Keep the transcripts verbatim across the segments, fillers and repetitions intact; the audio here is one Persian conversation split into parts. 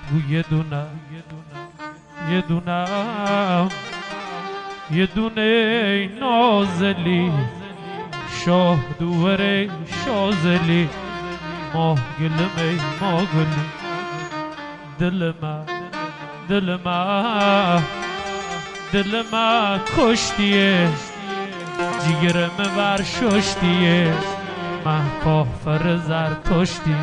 گو یه دونه یه دونه یه دونه نازلی شاه دوره شازلی ماه گلم ای ماه گلی دل ما دل ما دل ما کشتیه جیگرم ور ششتیه من کافر زرتشتیه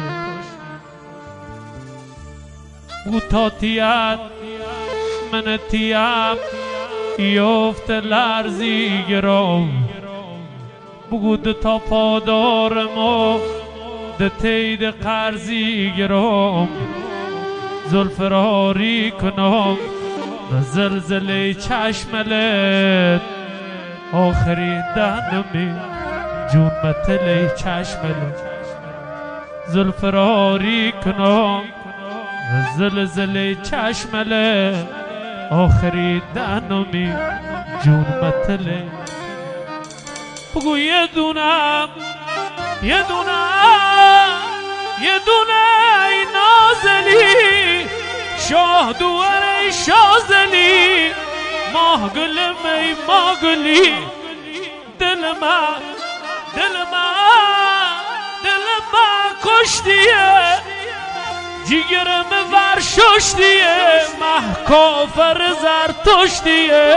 او تا تیت من تیم یفت لرزی گرام بگود تا پادارمو ده تید قرضی گرام زلف راری کنم و زلزله چشملت آخرین دهنمی جون متله چشملت زلف راری کنم و زلزله چشملت آخرین دهنمی جون متله بگو یه دونم یه دونم یه دونه ای نازلی شاه دوره شازلی ماه گلم ای ماه گلی دل من دل من دل من کشتیه جیگرم ور ششتیه مه کافر زرتشتیه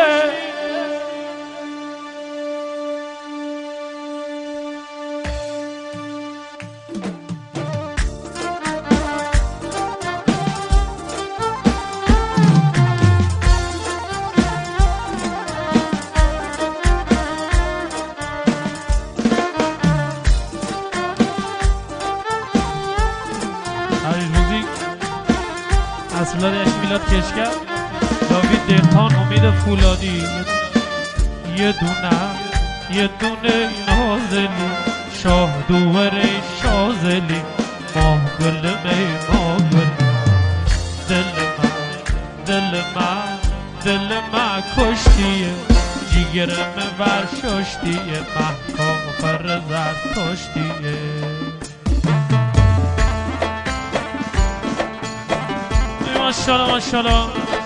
اصلاد اش میلاد کشکر داوید دهقان امید فولادی یه دونه یه دونه نازلی شاه دوره شازلی ماه گلم ماه گل دل من دل من دل من کشتیه جیگرم ور ششتیه مه کافر زرتشتیه ماشاءالله ماشاءالله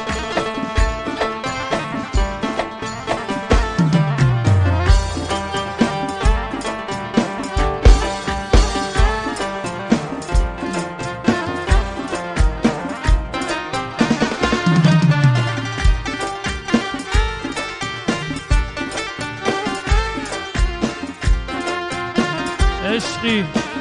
عشقی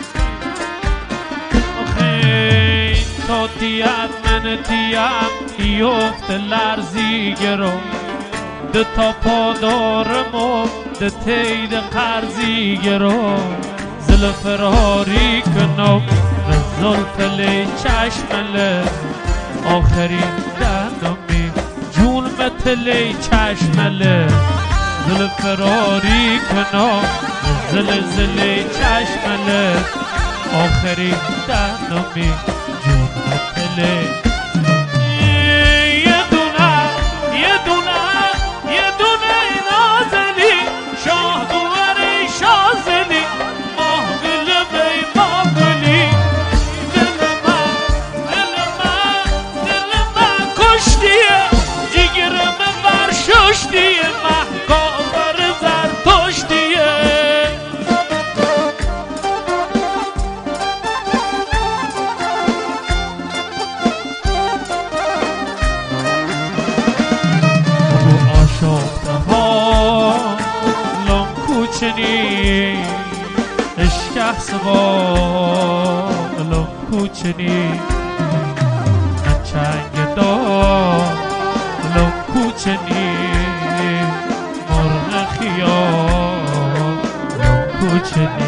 تا تیت من تیم یفت لرزی گرم ده تا پادارم و ده تید قرضی گرم زلف راری کنم و زلف لی چشمله آخرین دهنمی جون متلی چشمله زلف راری کنم و زلزله چشمله آخرین دهنمی جون متله یه دونه یه دونه یه دونه نازلی شاه دوره شازلی ماه گلم ای ماه گلی دل من دل من دل من کشتیه جیگرم ور ششتیه مه کافر زرتشتیه کوچنی اشکه سوالم کوچنی من چنگ دالم کوچنی مرغ خیالم کوچنی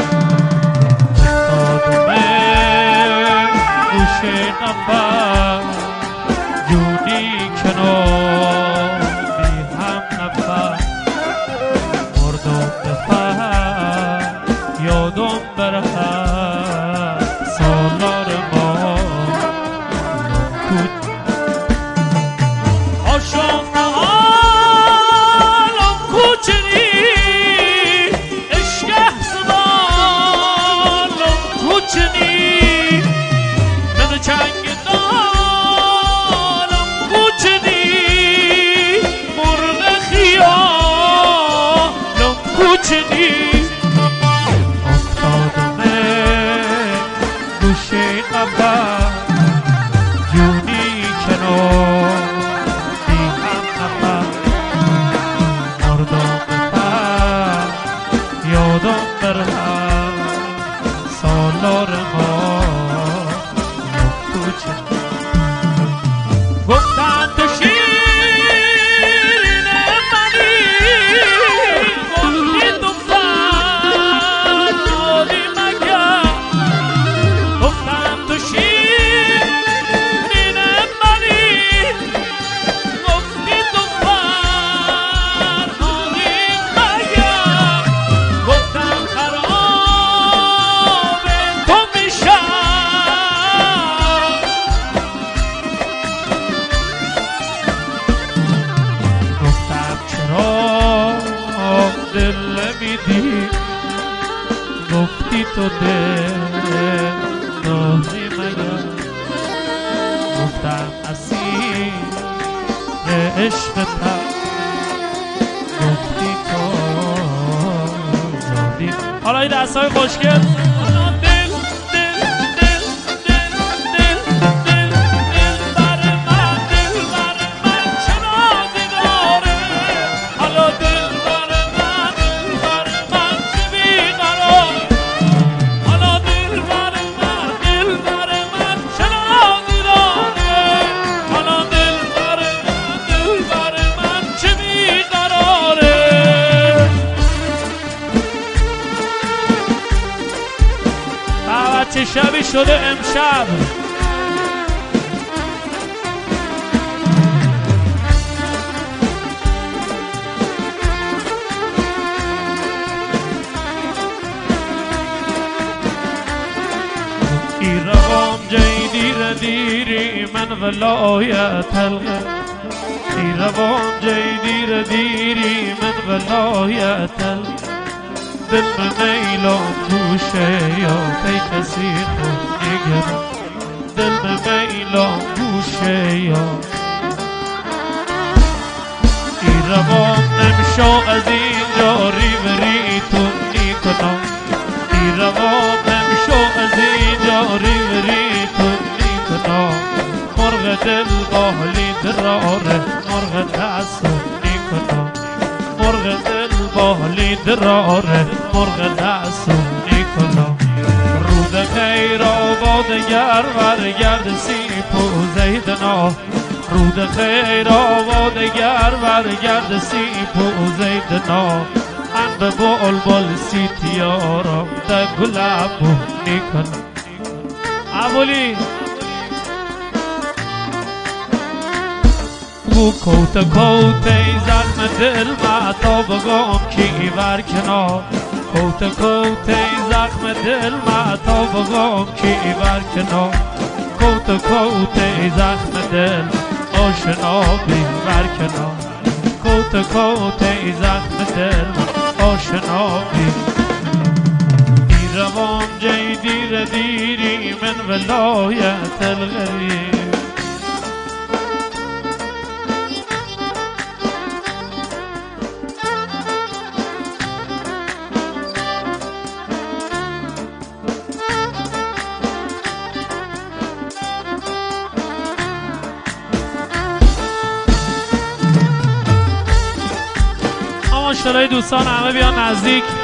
افتادمه گوش نفر جونی کنار بی هم نفر یادم بره سالار ما آشفته حالم کوچنی اشکه سوالم کوچنی من چنگ دار بچه گفتم تو شیرین منی گفتی تو فرهادی مگر گفتم تو شیرین منی گفتی تو فرهادی مگر گفتم خراب تو میشم دل نمیدی گفتی تو دل داری مگر گفتم اسیر عشقتم گفتی تو جادی. حالا این دستای خوشگل چه شبی شده امشب ایروام جیدیر دیری من ولایت الغر ایروام جیدیر دیری من ولایت الغر دل به میلان گوشه یا پی کسی خود نگر دل به میلان گوشه یا ای روان نمشو از اینجا ریوریتون نیکنم ای روان نمشو از اینجا ریوریتون نیکنم مرغ دل باحلی دراره مرغ دستون نیکنم مرغ دل باحلی دراره مرغ دستونی کنم رود خیر آباد گر ورگرد سیپ و زیدنا رود خیر آباد گر ورگرد سیپ و زیدنا من به بلبل سیتیارم ده گلابونی کنم ابولی گو کوت کوت ای زخم دل متا بگم کی ور کنار کوت کوت ای زخم دل متا بگم کی ور کنار کوت کوت ای زخم دل آشنا بی ور کنار کوت کوت ای زخم دل آشنا بی ای روان جی دیر دیری من ولایت الغریب ماشاءالله دوستان همه بیان نزدیک